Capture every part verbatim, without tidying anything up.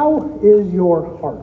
how is your heart?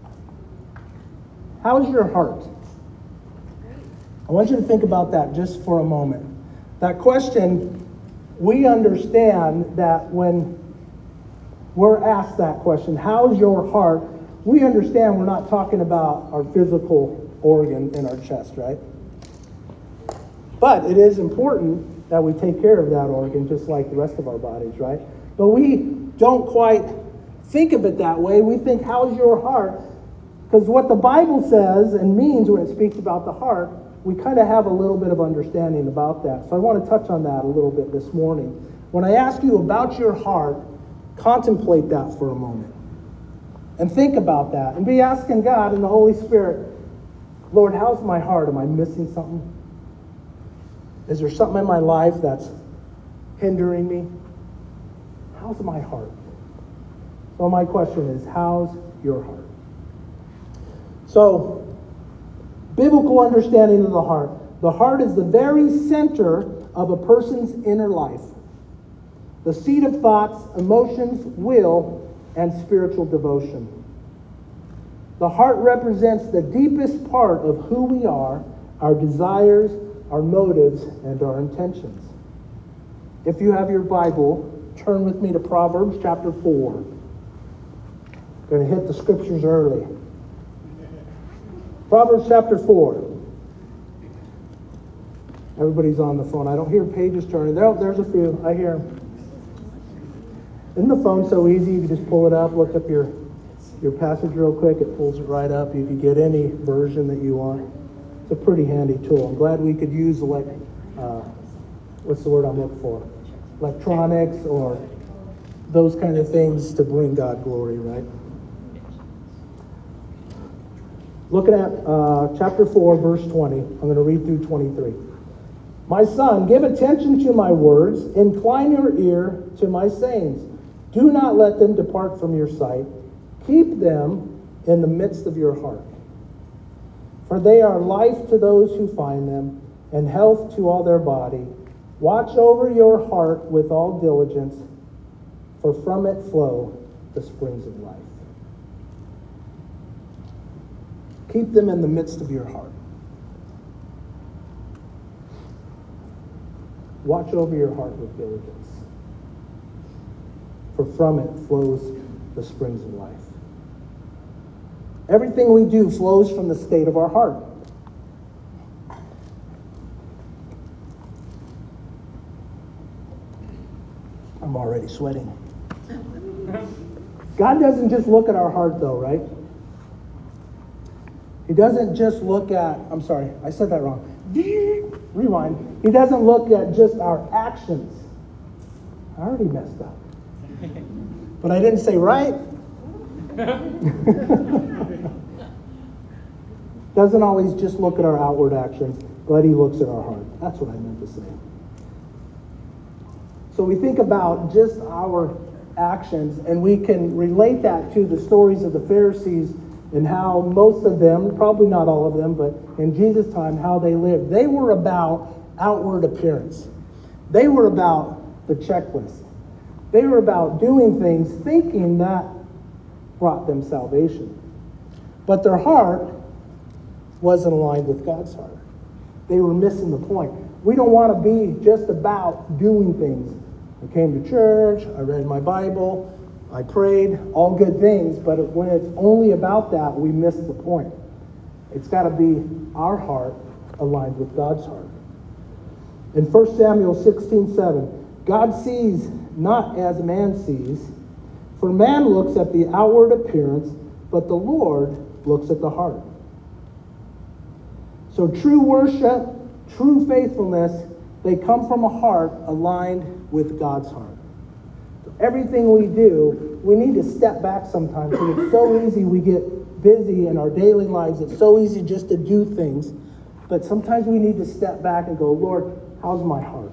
How's your heart? I want you to think about that just for a moment. That question, we understand that when we're asked that question, how's your heart? We understand we're not talking about our physical organ in our chest, right? But it is important that we take care of that organ just like the rest of our bodies, right? But we don't quite think of it that way. We think, how's your heart? Because what the Bible says and means when it speaks about the heart, we kind of have a little bit of understanding about that. So I want to touch on that a little bit this morning. When I ask you about your heart, contemplate that for a moment. And think about that. And be asking God and the Holy Spirit, Lord, how's my heart? Am I missing something? Is there something in my life that's hindering me? How's my heart? So my question is, how's your heart? So, biblical understanding of the heart. The heart is the very center of a person's inner life. The seat of thoughts, emotions, will, and spiritual devotion. The heart represents the deepest part of who we are, our desires, our motives, and our intentions. If you have your Bible, turn with me to Proverbs chapter four. I'm going to hit the scriptures early. Proverbs chapter four. Everybody's on the phone. I don't hear pages turning. There, there's a few. I hear them. Isn't the phone so easy? You can just pull it up, look up your, your passage real quick. It pulls it right up. You can get any version that you want. It's a pretty handy tool. I'm glad we could use, like, uh, what's the word I'm looking for? Electronics or those kind of things to bring God glory, right? Looking at uh, chapter four, verse twenty. I'm going to read through twenty-three. My son, give attention to my words. Incline your ear to my sayings. Do not let them depart from your sight. Keep them in the midst of your heart. For they are life to those who find them, and health to all their body. Watch over your heart with all diligence, for from it flow the springs of life. Keep them in the midst of your heart. Watch over your heart with diligence, for from it flows the springs of life. Everything we do flows from the state of our heart. I'm already sweating. God doesn't just look at our heart, though, right? He doesn't just look at, I'm sorry, I said that wrong. Rewind. He doesn't look at just our actions. I already messed up. But I didn't say right. Doesn't always just look at our outward actions, but he looks at our heart. That's what I meant to say. So we think about just our actions, and we can relate that to the stories of the Pharisees and how most of them, probably not all of them, but in Jesus' time, how they lived. They were about outward appearance. They were about the checklist. They were about doing things thinking that brought them salvation. But their heart wasn't aligned with God's heart. They were missing the point. We don't want to be just about doing things. I came to church, I read my Bible, I prayed, all good things, but when it's only about that, we miss the point. It's got to be our heart aligned with God's heart. In First Samuel sixteen seven, God sees not as man sees, for man looks at the outward appearance, but the Lord looks at the heart. So true worship, true faithfulness, they come from a heart aligned with God's heart. So everything we do, we need to step back sometimes, because it's so easy we get busy in our daily lives. It's so easy just to do things. But sometimes we need to step back and go, Lord, how's my heart?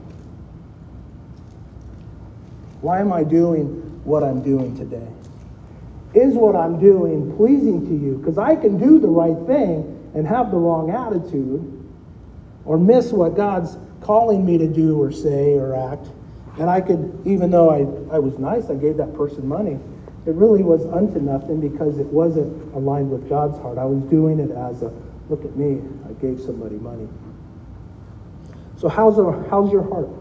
Why am I doing what I'm doing today? Is what I'm doing pleasing to you? Because I can do the right thing and have the wrong attitude, or miss what God's calling me to do or say or act. And I could, even though I, I was nice, I gave that person money, it really was unto nothing because it wasn't aligned with God's heart. I was doing it as a, look at me, I gave somebody money. So how's, our, how's your heart?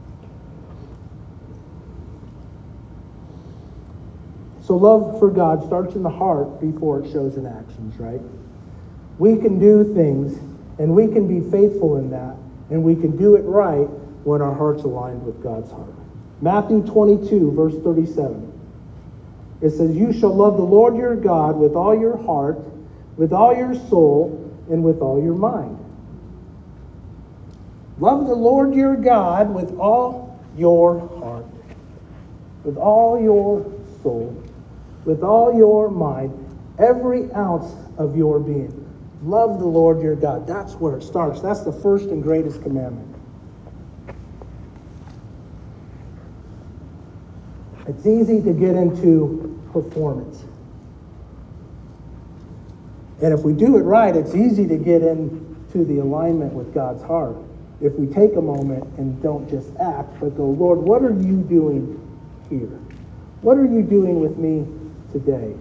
So love for God starts in the heart before it shows in actions, right? We can do things, and we can be faithful in that, and we can do it right when our heart's aligned with God's heart. Matthew twenty-two, verse thirty-seven. It says, you shall love the Lord your God with all your heart, with all your soul, and with all your mind. Love the Lord your God with all your heart, with all your soul, with all your mind, every ounce of your being. Love the Lord your God. That's where it starts. That's the first and greatest commandment. It's easy to get into performance. And if we do it right, it's easy to get into the alignment with God's heart. If we take a moment and don't just act, but go, Lord, what are you doing here? What are you doing with me today?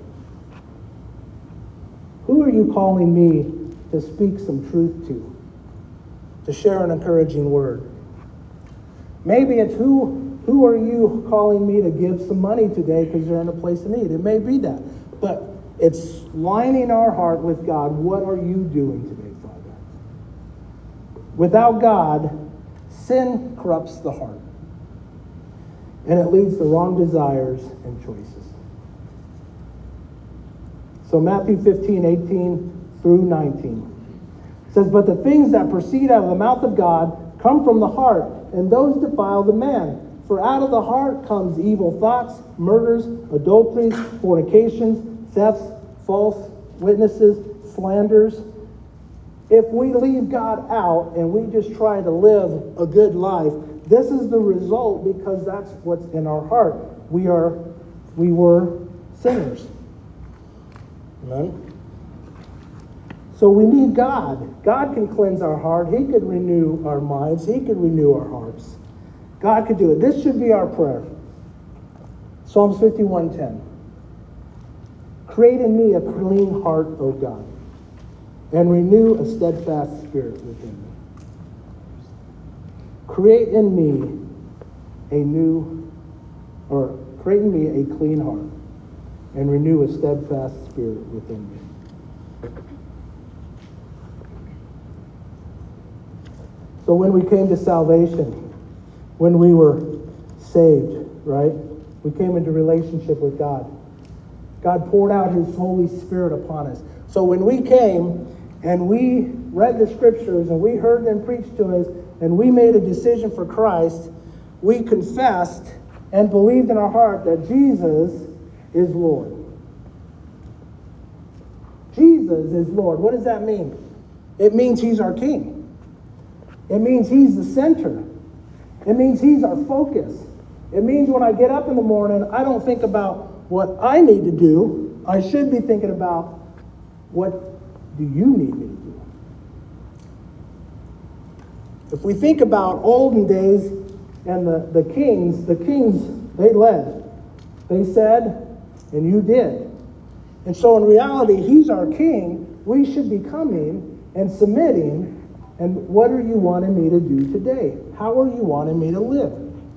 Who are you calling me to speak some truth to? To share an encouraging word? Maybe it's who who are you calling me to give some money today because you're in a place of need? It may be that. But it's lining our heart with God. What are you doing today, Father? Without God, sin corrupts the heart. And it leads to wrong desires and choices. So Matthew fifteen, eighteen through nineteen says, but the things that proceed out of the mouth of God come from the heart, and those defile the man. For out of the heart comes evil thoughts, murders, adulteries, fornications, thefts, false witnesses, slanders. If we leave God out and we just try to live a good life, this is the result because that's what's in our heart. We are, we were sinners. Amen. So we need God. God can cleanse our heart. He could renew our minds. He could renew our hearts. God could do it. This should be our prayer. Psalms fifty-one ten. Create in me a clean heart, O God, and renew a steadfast spirit within me. Create in me a new, or create in me a clean heart, and renew a steadfast spirit within me. So when we came to salvation, when we were saved, right? We came into relationship with God. God poured out his Holy Spirit upon us. So when we came and we read the scriptures and we heard them preached to us and we made a decision for Christ, we confessed and believed in our heart that Jesus is Lord. Jesus is Lord. What does that mean? It means he's our King. It means he's the center. It means he's our focus. It means when I get up in the morning, I don't think about what I need to do. I should be thinking about what do you need me to do? If we think about olden days and the, the kings, the kings, they led. They said, and you did. And so in reality, he's our king. We should be coming and submitting. And what are you wanting me to do today? How are you wanting me to live?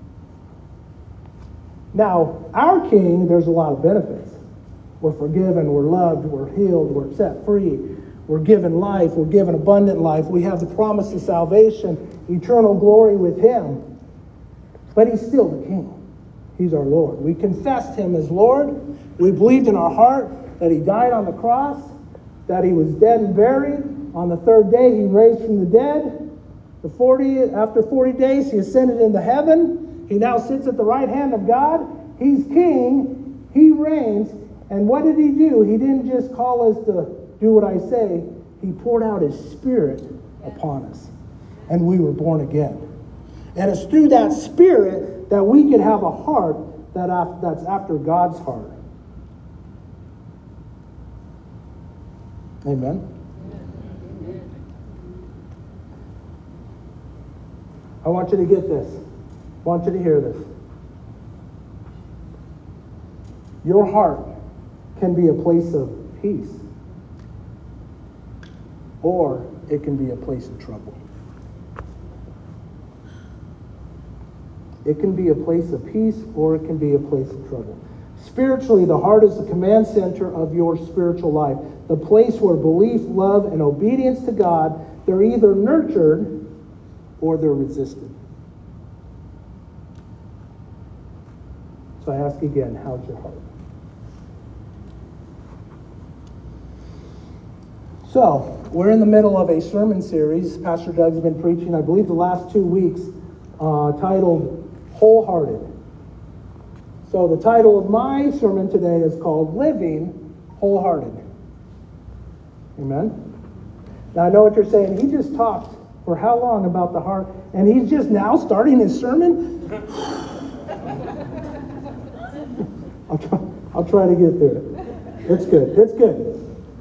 Now, our king, there's a lot of benefits. We're forgiven, we're loved, we're healed, we're set free. We're given life, we're given abundant life. We have the promise of salvation, eternal glory with him. But he's still the king. He's our Lord. We confessed him as Lord. We believed in our heart that he died on the cross, that he was dead and buried. On the third day, he raised from the dead. The forty, after forty days, he ascended into heaven. He now sits at the right hand of God. He's king. He reigns. And what did he do? He didn't just call us to do what I say. He poured out his Spirit upon us. And we were born again. And it's through that Spirit that we could have a heart that that's after God's heart. Amen. I want you to get this. I want you to hear this. Your heart can be a place of peace, or it can be a place of trouble. It can be a place of peace, or it can be a place of trouble. Spiritually, the heart is the command center of your spiritual life, the place where belief, love, and obedience to God, they're either nurtured or they're resisted. So I ask again, how's your heart? So, we're in the middle of a sermon series. Pastor Doug's been preaching, I believe, the last two weeks, uh, titled Wholehearted. So the title of my sermon today is called Living Wholehearted. Amen? Now I know what you're saying. He just talked for how long about the heart, and he's just now starting his sermon? I'll try, I'll try to get through it. It's good. It's good.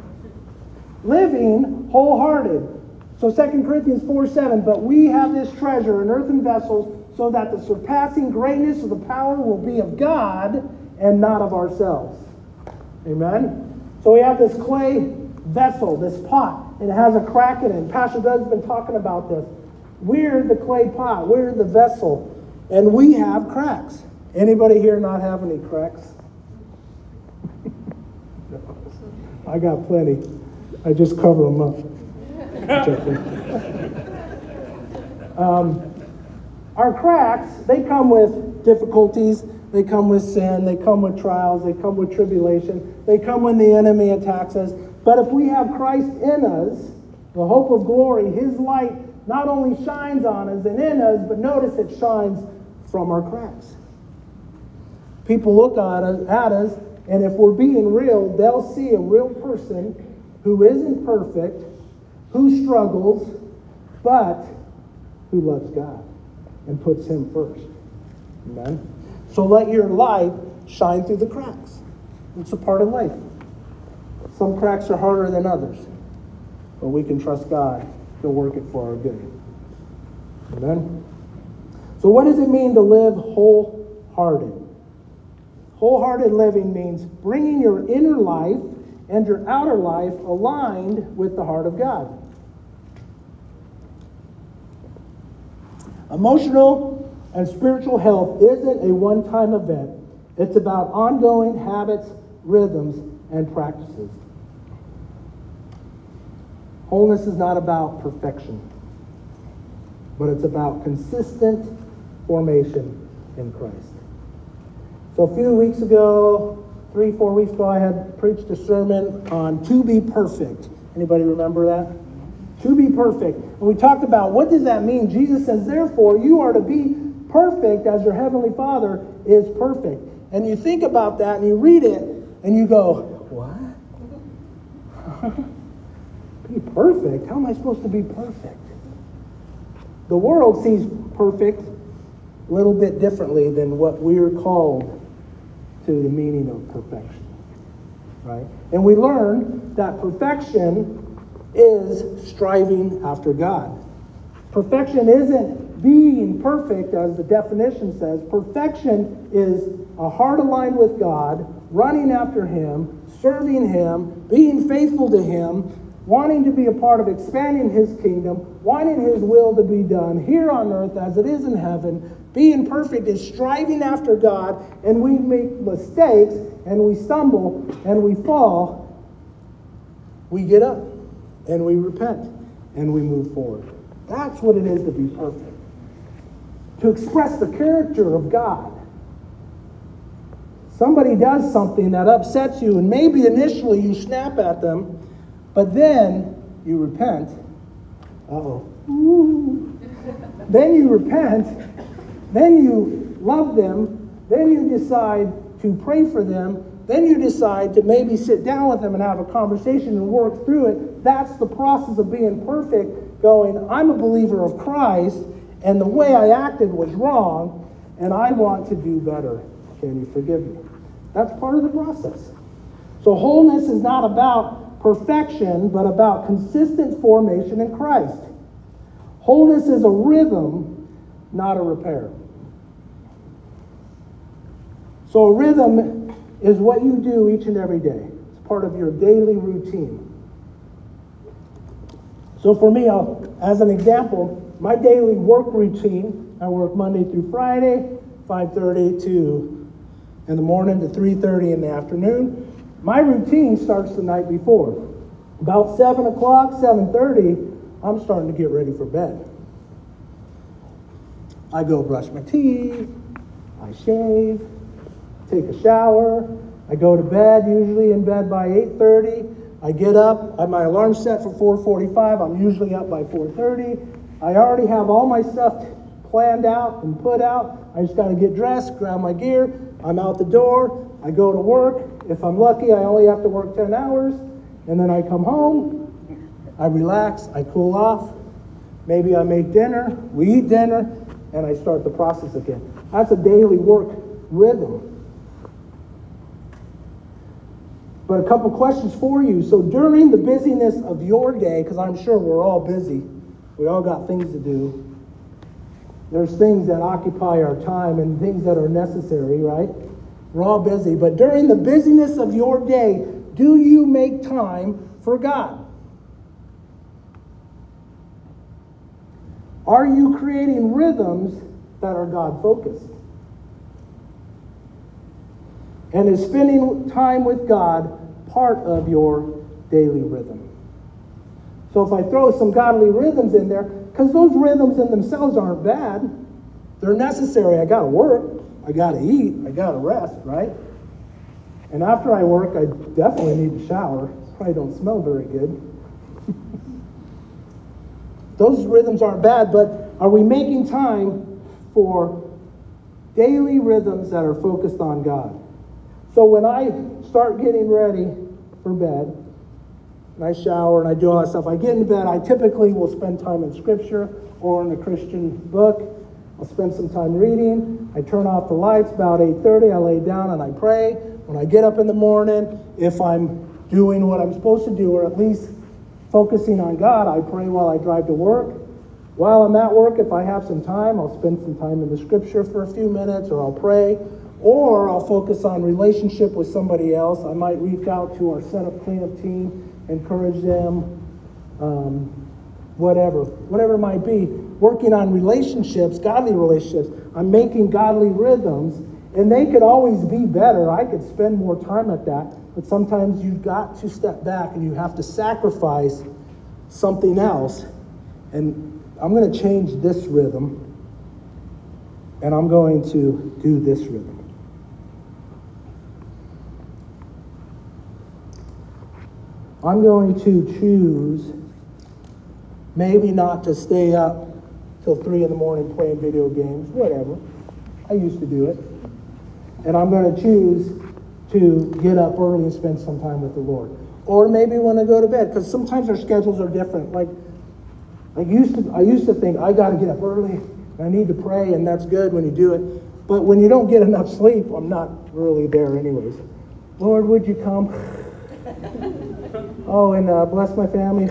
Living wholehearted. So Second Corinthians four seven, but we have this treasure in earthen vessels, so that the surpassing greatness of the power will be of God and not of ourselves. Amen? So we have this clay vessel, this pot, and it has a crack in it. And Pastor Doug's been talking about this. We're the clay pot. We're the vessel. And we have cracks. Anybody here not have any cracks? I got plenty. I just cover them up. um, Our cracks, they come with difficulties, they come with sin, they come with trials, they come with tribulation, they come when the enemy attacks us. But if we have Christ in us, the hope of glory, his light not only shines on us and in us, but notice it shines from our cracks. People look at us, at us, and if we're being real, they'll see a real person who isn't perfect, who struggles, but who loves God and puts him first. Amen? So let your light shine through the cracks. It's a part of life. Some cracks are harder than others, but we can trust God to work it for our good. Amen? So what does it mean to live wholehearted? Wholehearted living means bringing your inner life and your outer life aligned with the heart of God. Emotional and spiritual health isn't a one-time event. It's about ongoing habits, rhythms, and practices. Wholeness is not about perfection, but it's about consistent formation in Christ. So a few weeks ago, three, four weeks ago, I had preached a sermon on to be perfect. Anybody remember that? To be perfect. And we talked about what does that mean? Jesus says, therefore, you are to be perfect as your heavenly Father is perfect. And you think about that and you read it and you go, what? Be perfect? How am I supposed to be perfect? The world sees perfect a little bit differently than what we're called to the meaning of perfection. Right? And we learn that perfection is striving after God. Perfection isn't being perfect, as the definition says. Perfection is a heart aligned with God, running after him, serving him, being faithful to him, wanting to be a part of expanding his kingdom, wanting his will to be done here on earth as it is in heaven. Being perfect is striving after God, and we make mistakes, and we stumble, and we fall. We get up, and we repent, and we move forward. That's what it is to be perfect. To express the character of God. Somebody does something that upsets you, and maybe initially you snap at them, but then you repent. Uh-oh. Ooh. Then you repent. Then you love them. Then you decide to pray for them. Then you decide to maybe sit down with them and have a conversation and work through it. That's the process of being perfect, going, I'm a believer of Christ, and the way I acted was wrong, and I want to do better. Can you forgive me? That's part of the process. So wholeness is not about perfection, but about consistent formation in Christ. Wholeness is a rhythm, not a repair. So a rhythm is what you do each and every day. It's part of your daily routine. So for me, I'll, as an example, my daily work routine, I work Monday through Friday, five thirty to in the morning to three thirty in the afternoon. My routine starts the night before. About seven o'clock, seven thirty, I'm starting to get ready for bed. I go brush my teeth, I shave, take a shower, I go to bed, usually in bed by eight thirty. I get up, I have my alarm set for four forty-five, I'm usually up by four thirty. I already have all my stuff planned out and put out. I just got to get dressed, grab my gear, I'm out the door, I go to work. If I'm lucky, I only have to work ten hours, and then I come home, I relax, I cool off, maybe I make dinner, we eat dinner, and I start the process again. That's a daily work rhythm. But a couple questions for you. So during the busyness of your day, because I'm sure we're all busy, we all got things to do. There's things that occupy our time and things that are necessary, right? We're all busy. But during the busyness of your day, do you make time for God? Are you creating rhythms that are God-focused? And is spending time with God part of your daily rhythm? So if I throw some godly rhythms in there, because those rhythms in themselves aren't bad, they're necessary. I got to work, I got to eat, I got to rest, right? And after I work, I definitely need to shower. Probably don't smell very good. Those rhythms aren't bad, but are we making time for daily rhythms that are focused on God? So when I start getting ready for bed, and I shower and I do all that stuff, I get into bed, I typically will spend time in Scripture or in a Christian book. I'll spend some time reading. I turn off the lights about eight thirty. I lay down and I pray. When I get up in the morning, if I'm doing what I'm supposed to do, or at least focusing on God, I pray while I drive to work. While I'm at work, if I have some time, I'll spend some time in the Scripture for a few minutes, or I'll pray. Or I'll focus on relationship with somebody else. I might reach out to our setup cleanup team, encourage them, um, whatever, whatever it might be. Working on relationships, godly relationships. I'm making godly rhythms, and they could always be better. I could spend more time at that, but sometimes you've got to step back and you have to sacrifice something else. And I'm going to change this rhythm, and I'm going to do this rhythm. I'm going to choose maybe not to stay up till three in the morning playing video games, whatever. I used to do it. And I'm going to choose to get up early and spend some time with the Lord. Or maybe when I go to bed, because sometimes our schedules are different. Like, I used to, I used to think, I got to get up early, I need to pray, and that's good when you do it. But when you don't get enough sleep, I'm not really there anyways. Lord, would you come? Oh, and uh, bless my family.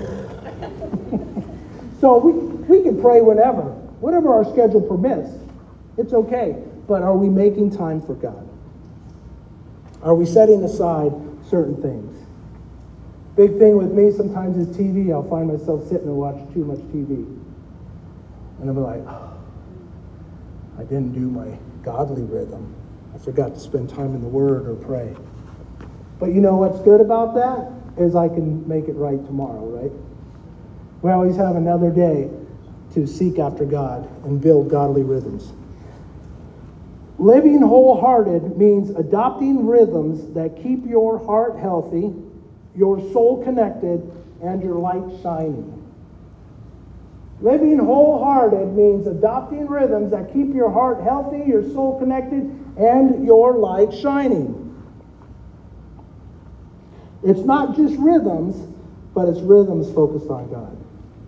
So we, we can pray whenever, whatever our schedule permits. It's okay. But are we making time for God? Are we setting aside certain things? Big thing with me sometimes is T V. I'll find myself sitting and watching too much T V. And I'll be like, oh, I didn't do my godly rhythm. I forgot to spend time in the Word or pray. But you know what's good about that? Is I can make it right tomorrow, right? We always have another day to seek after God and build godly rhythms. Living wholehearted means adopting rhythms that keep your heart healthy, your soul connected, and your light shining. Living wholehearted means adopting rhythms that keep your heart healthy, your soul connected, and your light shining. It's not just rhythms, but it's rhythms focused on God.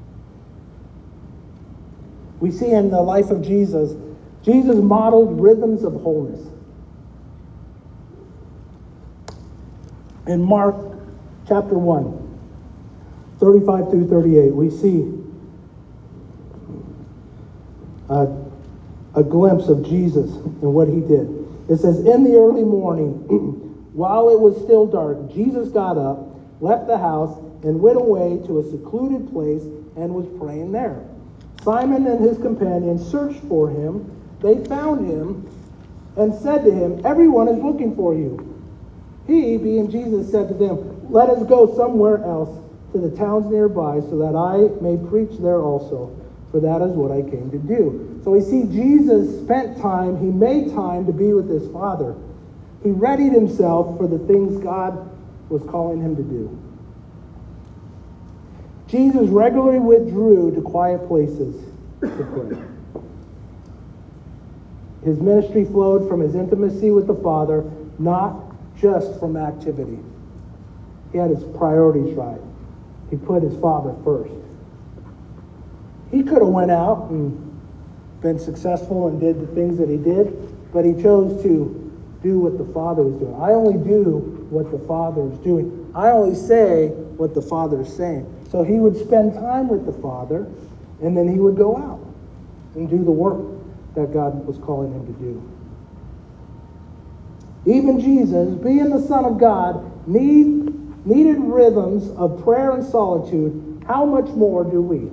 We see in the life of Jesus, Jesus modeled rhythms of wholeness. In Mark chapter one, thirty-five through thirty-eight, we see a, a glimpse of Jesus and what he did. It says, in the early morning, While it was still dark, Jesus got up, left the house, and went away to a secluded place and was praying there. Simon and his companions searched for him. They found him and said to him, "Everyone is looking for you." He, being Jesus, said to them, "Let us go somewhere else to the towns nearby so that I may preach there also, for that is what I came to do." So we see Jesus spent time, he made time to be with his Father. He readied himself for the things God was calling him to do. Jesus regularly withdrew to quiet places to pray. His ministry flowed from his intimacy with the Father, not just from activity. He had his priorities right. He put his Father first. He could have went out and been successful and did the things that he did, but he chose to do what the Father was doing. I only do what the Father is doing. I only say what the Father is saying. So he would spend time with the Father, and then he would go out and do the work that God was calling him to do. Even Jesus, being the Son of God, need, needed rhythms of prayer and solitude. How much more do we?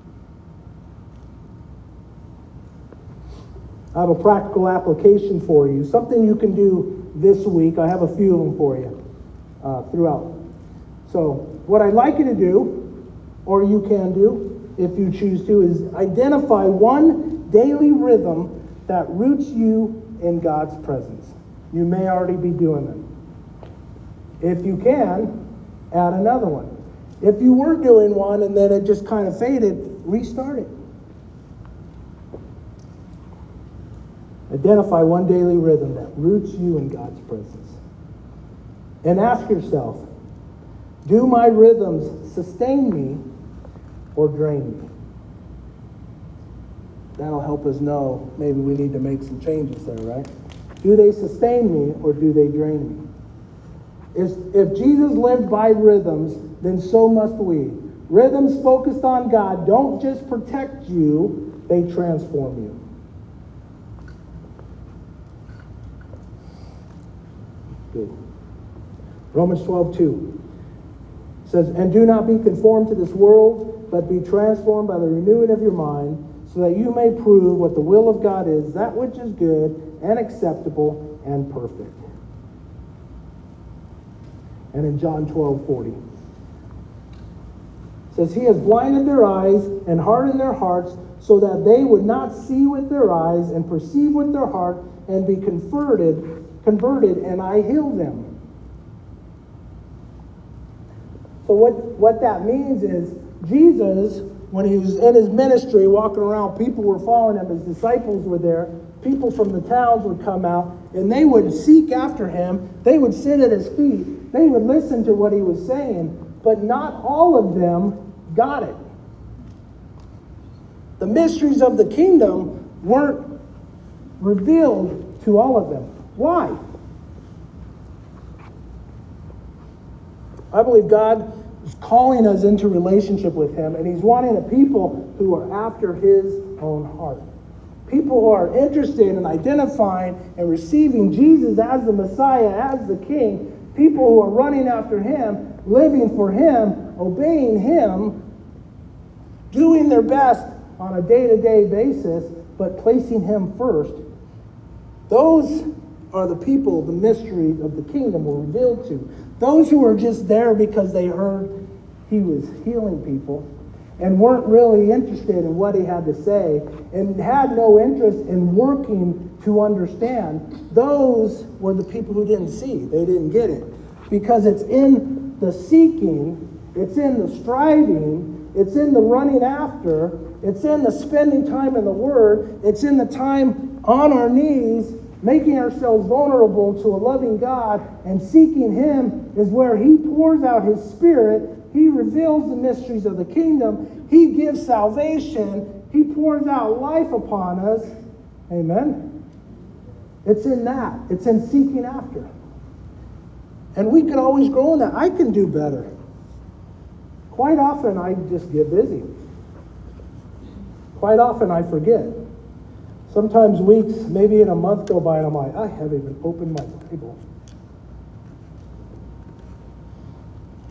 I have a practical application for you, something you can do this week. I have a few of them for you uh, throughout. So what I'd like you to do, or you can do if you choose to, is identify one daily rhythm that roots you in God's presence. You may already be doing them. If you can, add another one. If you were doing one and then it just kind of faded, restart it. Identify one daily rhythm that roots you in God's presence. And ask yourself, do my rhythms sustain me or drain me? That'll help us know maybe we need to make some changes there, right? Do they sustain me or do they drain me? If, if Jesus lived by rhythms, then so must we. Rhythms focused on God don't just protect you, they transform you. Good. Romans twelve two says, "And do not be conformed to this world, but be transformed by the renewing of your mind, so that you may prove what the will of God is, that which is good and acceptable and perfect." And in John twelve forty, it says, "He has blinded their eyes and hardened their hearts, so that they would not see with their eyes and perceive with their heart and be converted, converted, and I heal them." So what, what that means is Jesus, when he was in his ministry, walking around, people were following him. His disciples were there. People from the towns would come out, and they would seek after him. They would sit at his feet. They would listen to what he was saying, but not all of them got it. The mysteries of the kingdom weren't revealed to all of them. Why? I believe God is calling us into relationship with him, and he's wanting a people who are after his own heart. People who are interested in identifying and receiving Jesus as the Messiah, as the King. People who are running after him, living for him, obeying him, doing their best on a day-to-day basis, but placing him first. Those are the people the mysteries of the kingdom were revealed to. Those who were just there because they heard he was healing people and weren't really interested in what he had to say and had no interest in working to understand, those were the people who didn't see. They didn't get it. Because it's in the seeking, it's in the striving, it's in the running after, it's in the spending time in the Word, it's in the time on our knees, making ourselves vulnerable to a loving God and seeking him is where he pours out his Spirit. He reveals the mysteries of the kingdom. He gives salvation. He pours out life upon us. Amen. It's in that. It's in seeking after. And we can always grow in that. I can do better. Quite often I just get busy. Quite often I forget. Sometimes weeks, maybe in a month go by, and I'm like, I haven't even opened my Bible.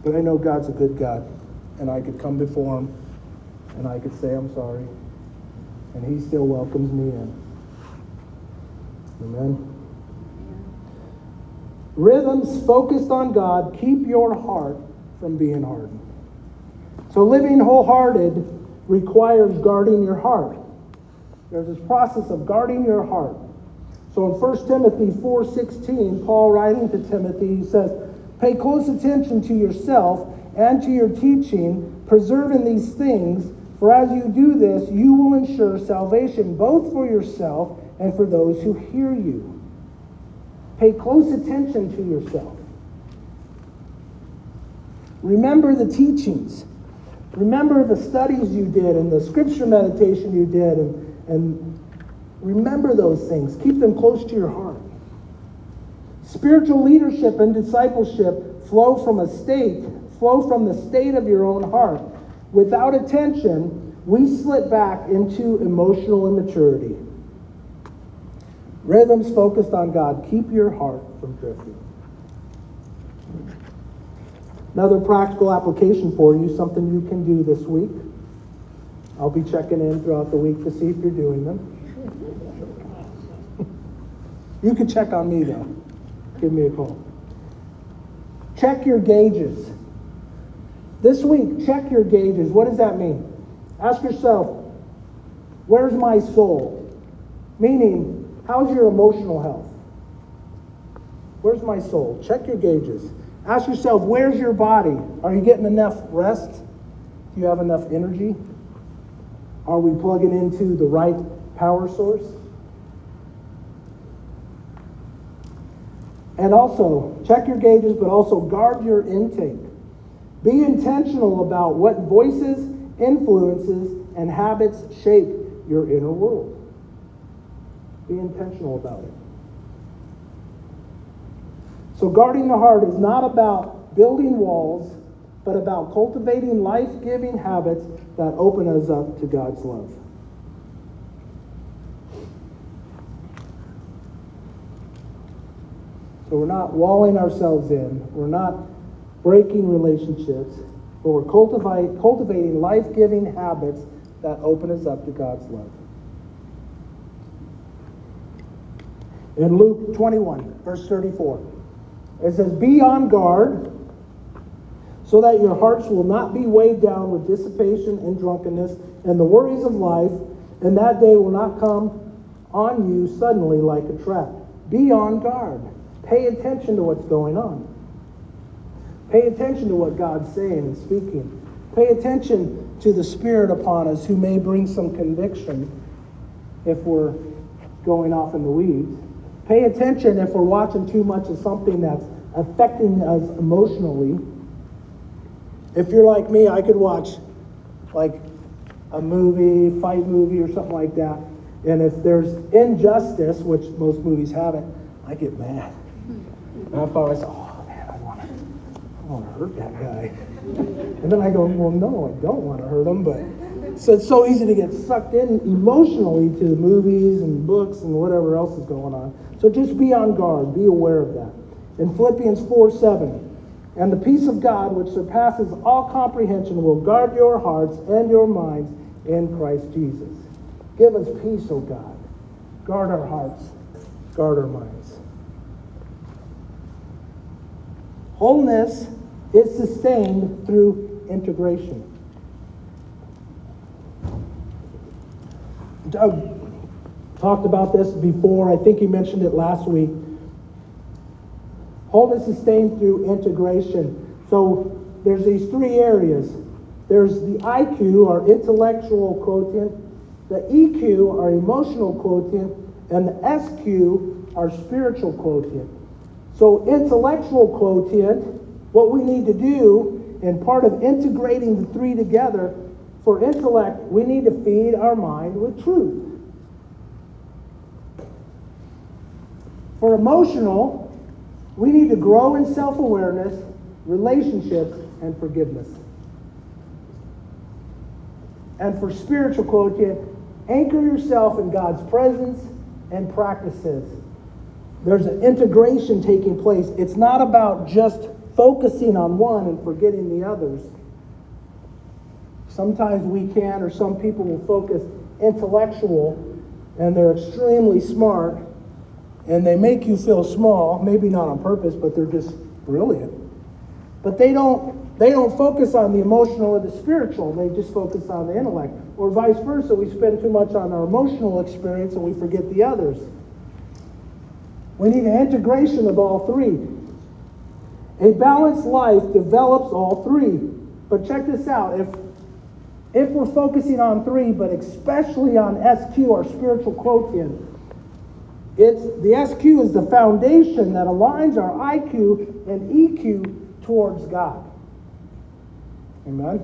But I know God's a good God, and I could come before him, and I could say I'm sorry, and he still welcomes me in. Amen. Rhythms focused on God keep your heart from being hardened. So living wholehearted requires guarding your heart. There's this process of guarding your heart. So in First Timothy four sixteen, Paul writing to Timothy, he says, pay close attention to yourself and to your teaching, preserving these things, for as you do this, you will ensure salvation both for yourself and for those who hear you. Pay close attention to yourself. Remember the teachings. Remember the studies you did and the scripture meditation you did, and, and remember those things. Keep them close to your heart. Spiritual leadership and discipleship flow from a state, flow from the state of your own heart. Without attention, we slip back into emotional immaturity. Rhythms focused on God keep your heart from drifting. Another practical application for you, something you can do this week. I'll be checking in throughout the week to see if you're doing them. You can check on me, though. Give me a call. Check your gauges. This week, check your gauges. What does that mean? Ask yourself, where's my soul? Meaning, how's your emotional health? Where's my soul? Check your gauges. Ask yourself, where's your body? Are you getting enough rest? Do you have enough energy? Are we plugging into the right power source? And also, check your gauges, but also guard your intake. Be intentional about what voices, influences, and habits shape your inner world. Be intentional about it. So guarding the heart is not about building walls, but about cultivating life-giving habits that open us up to God's love. So we're not walling ourselves in. We're not breaking relationships, but we're cultivate, cultivating life-giving habits that open us up to God's love. In Luke twenty-one, verse thirty-four, it says, be on guard so that your hearts will not be weighed down with dissipation and drunkenness and the worries of life, and that day will not come on you suddenly like a trap. Be on guard. Pay attention to what's going on. Pay attention to what God's saying and speaking. Pay attention to the Spirit upon us who may bring some conviction if we're going off in the weeds. Pay attention if we're watching too much of something that's affecting us emotionally. If you're like me, I could watch like a movie, fight movie or something like that. And if there's injustice, which most movies haven't, I get mad. And I thought, I said, oh man, I want to I want to hurt that guy. And then I go, well, no, I don't want to hurt him. But so it's so easy to get sucked in emotionally to the movies and books and whatever else is going on. So just be on guard. Be aware of that. In Philippians four seven, and the peace of God, which surpasses all comprehension, will guard your hearts and your minds in Christ Jesus. Give us peace, O God. Guard our hearts. Guard our minds. Wholeness is sustained through integration. Doug talked about this before. I think he mentioned it last week. Wholeness is sustained through integration. So there's these three areas. There's the I Q, our intellectual quotient, the E Q, our emotional quotient, and the S Q, our spiritual quotient. So intellectual quotient, what we need to do, and part of integrating the three together, for intellect, we need to feed our mind with truth. For emotional, we need to grow in self-awareness, relationships, and forgiveness. And for spiritual quotient, anchor yourself in God's presence and practices. There's an integration taking place. It's not about just focusing on one and forgetting the others. Sometimes we can, or some people will focus intellectual, and they're extremely smart, and they make you feel small, maybe not on purpose, but they're just brilliant. But they don't they don't focus on the emotional or the spiritual. They just focus on the intellect. Or vice versa, we spend too much on our emotional experience and we forget the others. We need an integration of all three. A balanced life develops all three. But check this out. If if we're focusing on three, but especially on S Q, our spiritual quotient, it's the S Q is the foundation that aligns our I Q and E Q towards God. Amen?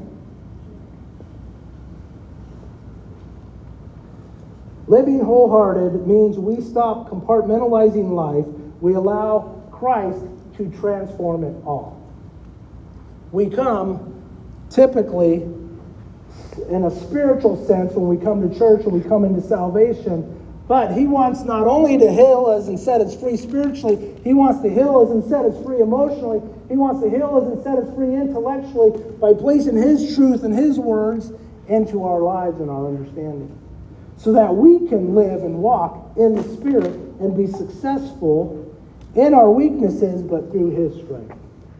Living wholehearted means we stop compartmentalizing life. We allow Christ to transform it all. We come typically in a spiritual sense when we come to church and we come into salvation, but he wants not only to heal us and set us free spiritually, he wants to heal us and set us free emotionally. He wants to heal us and set us free intellectually by placing his truth and his words into our lives and our understanding, so that we can live and walk in the Spirit and be successful in our weaknesses, but through his strength.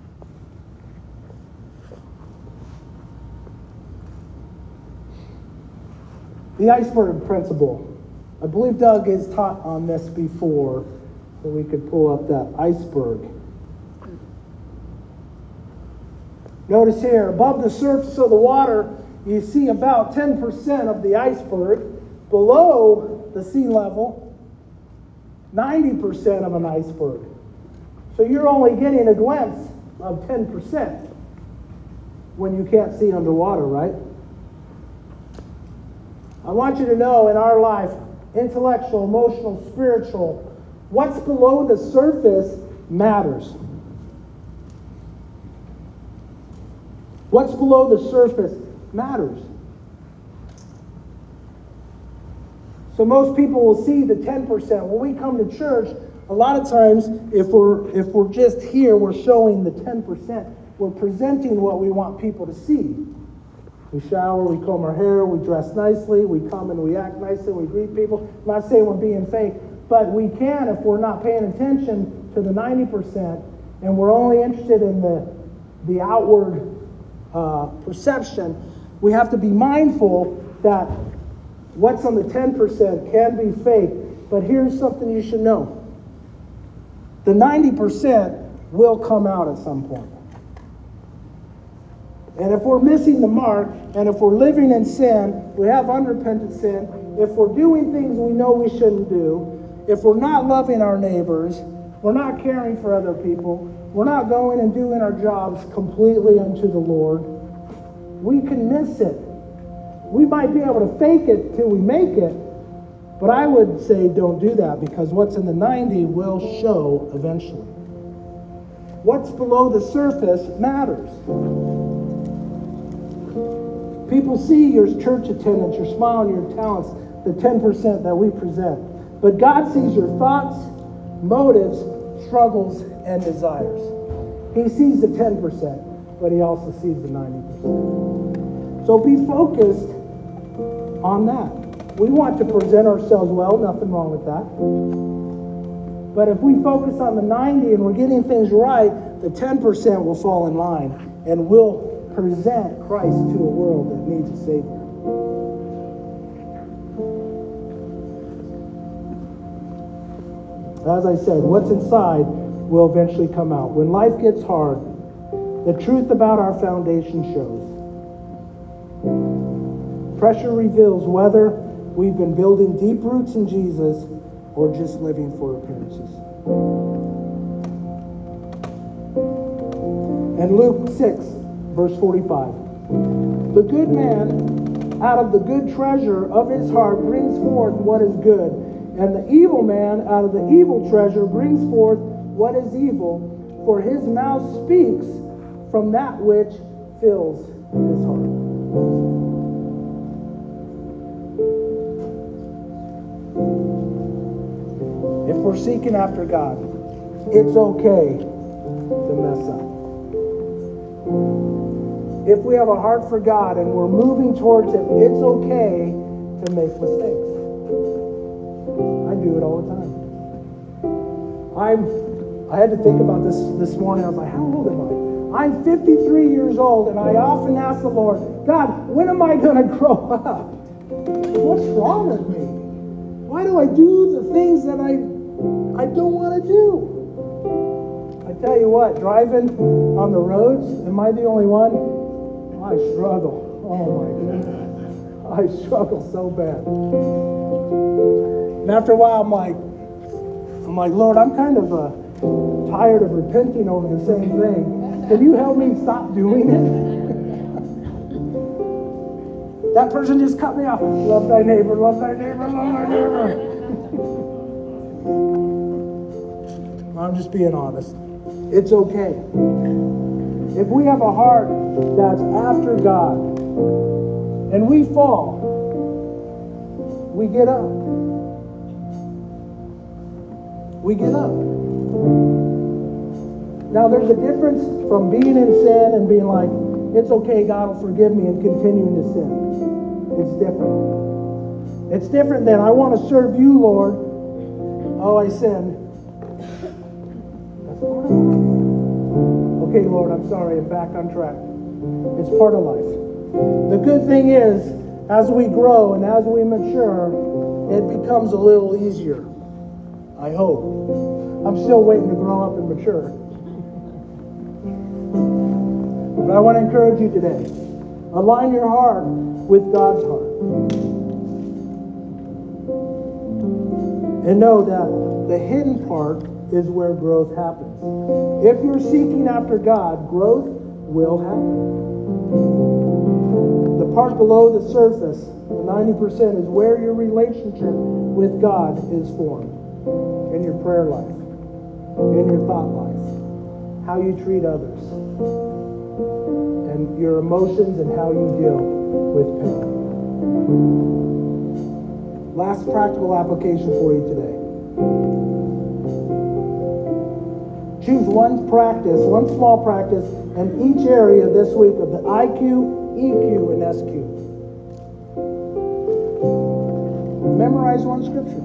The iceberg principle. I believe Doug has taught on this before, so we could pull up that iceberg. Notice here, above the surface of the water, you see about ten percent of the iceberg. Below the sea level, ninety percent of an iceberg. So you're only getting a glimpse of ten percent when you can't see underwater, right? I want you to know in our life, intellectual, emotional, spiritual, what's below the surface matters. What's below the surface matters. So most people will see the ten percent. When we come to church, a lot of times, if we're if we're just here, we're showing the ten percent. We're presenting what we want people to see. We shower, we comb our hair, we dress nicely, we come and we act nicely, we greet people. I'm not saying we're being fake, but we can if we're not paying attention to the ninety percent and we're only interested in the, the outward uh, perception. We have to be mindful that what's on the ten percent can be fake, but here's something you should know. The ninety percent will come out at some point. And if we're missing the mark, and if we're living in sin, we have unrepentant sin, if we're doing things we know we shouldn't do, if we're not loving our neighbors, we're not caring for other people, we're not going and doing our jobs completely unto the Lord, we can miss it. We might be able to fake it till we make it, but I would say don't do that, because what's in the ninety will show eventually. What's below the surface matters. People see your church attendance, your smile, and your talents, the ten percent that we present. But God sees your thoughts, motives, struggles, and desires. He sees the ten percent, but he also sees the ninety percent. So be focused on that. We want to present ourselves well, nothing wrong with that. But if we focus on the ninety and we're getting things right, the ten percent will fall in line and we'll present Christ to a world that needs a Savior. As I said, what's inside will eventually come out. When life gets hard, the truth about our foundation shows. Pressure reveals whether we've been building deep roots in Jesus or just living for appearances. And Luke six, verse forty-five. The good man out of the good treasure of his heart brings forth what is good, and the evil man out of the evil treasure brings forth what is evil, for his mouth speaks from that which fills his heart. If we're seeking after God, it's okay to mess up. If we have a heart for God and we're moving towards Him, it's okay to make mistakes. I do it all the time. I'm, I had to think about this this morning. I was like, how old am I? I'm fifty-three years old, and I often ask the Lord, God, when am I going to grow up? What's wrong with me? Why do I do the things that I, I don't want to do? I tell you what, driving on the roads, am I the only one? I struggle. Oh my goodness. I struggle so bad. And after a while, I'm like, I'm like, Lord, I'm kind of uh, tired of repenting over the same thing. Can you help me stop doing it? That person just cut me off. Love thy neighbor, love thy neighbor, love thy neighbor. I'm just being honest. It's okay. If we have a heart that's after God and we fall, we get up. We get up. Now there's a difference from being in sin and being like, it's okay, God will forgive me, and continuing to sin. It's different. It's different than, I want to serve you, Lord. Oh, I sinned. That's part of life. Okay, Lord, I'm sorry, I'm back on track. It's part of life. The good thing is, as we grow and as we mature, it becomes a little easier. I hope. I'm still waiting to grow up and mature. But I want to encourage you today. Align your heart with God's heart. And know that the hidden part is where growth happens. If you're seeking after God, growth will happen. The part below the surface, the ninety percent, is where your relationship with God is formed. In your prayer life, in your thought life, how you treat others, and your emotions and how you deal with pain. Last practical application for you today. Choose one practice, one small practice in each area this week of the I Q, E Q, and S Q. Memorize one scripture.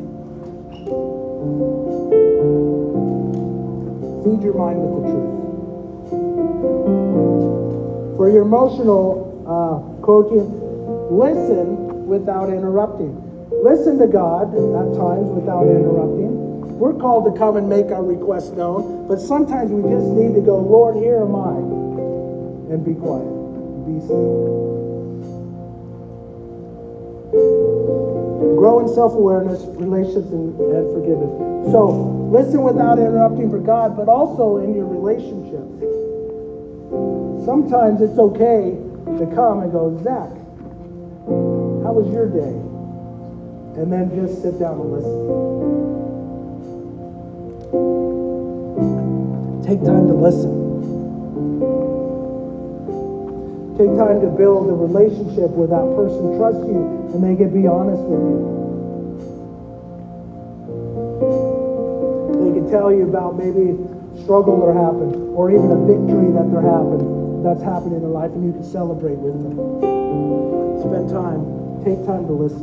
Feed your mind with the truth. For your emotional uh, quotient, listen without interrupting. Listen to God at times without interrupting. We're called to come and make our requests known, but sometimes we just need to go, Lord, here am I, and be quiet, be still. Grow in self-awareness, relationships, and, and forgiveness. So, listen without interrupting for God, but also in your relationships. Sometimes it's okay to come and go, Zach, how was your day? And then just sit down and listen. Take time to listen. Take time to build a relationship where that person trusts you and they can be honest with you. They can tell you about maybe struggle that happened, or even a victory that they're having, that's happening in their life, and you can celebrate with them. Spend time. Take time to listen.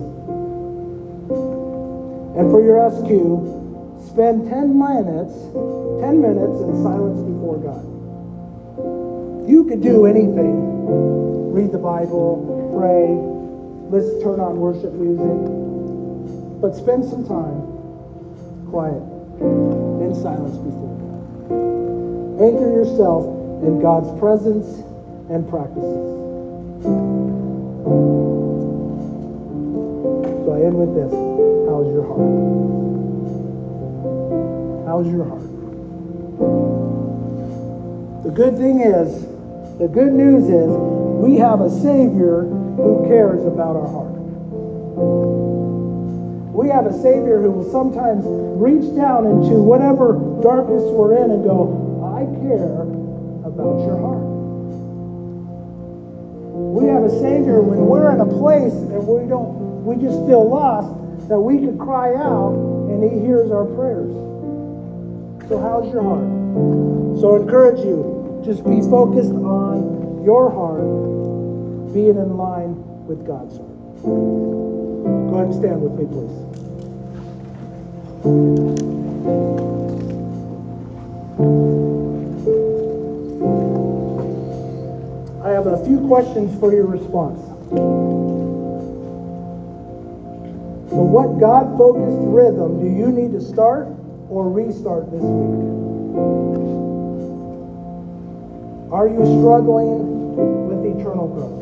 And for your S Q, spend ten minutes, ten minutes in silence before God. You could do anything. Read the Bible, pray, let's turn on worship music. But spend some time quiet, in silence before God. Anchor yourself in God's presence and practices. So I end with this. How's your heart? How's your heart? The good thing is, the good news is, we have a Savior who cares about our heart. We have a Savior who will sometimes reach down into whatever darkness we're in and go, I care about your heart. We have a Savior when we're in a place and we don't, we just feel lost, that we could cry out and He hears our prayers. So how's your heart? So I encourage you, Just be focused on your heart being in line with God's heart. Go ahead and stand with me, please. I have a few questions for your response. So what God-focused rhythm do you need to start or restart this week? Are you struggling with eternal growth?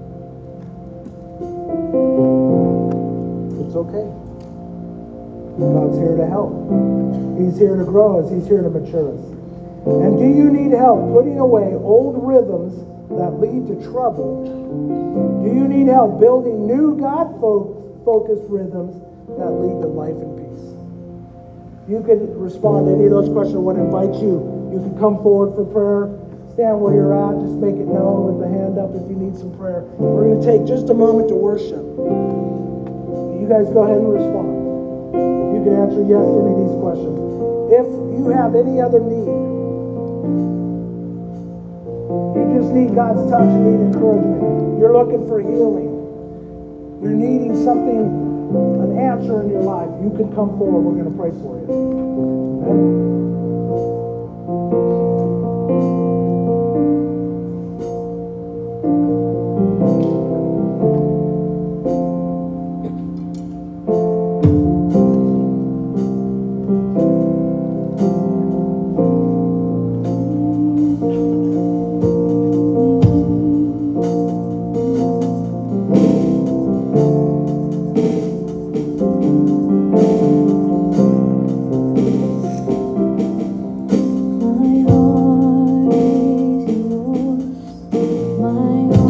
It's okay. God's here to help. He's here to grow us. He's here to mature us. And do you need help putting away old rhythms that lead to trouble? Do you need help building new God-focused rhythms that lead to life and peace? You can respond to any of those questions. I want to invite you. You can come forward for prayer. Stand where you're at. Just make it known with the hand up if you need some prayer. We're going to take just a moment to worship. You guys go ahead and respond. You can answer yes to any of these questions. If you have any other need, you just need God's touch and need encouragement. You're looking for healing. You're needing something, an answer in your life. You can come forward. We're going to pray for you. Amen. My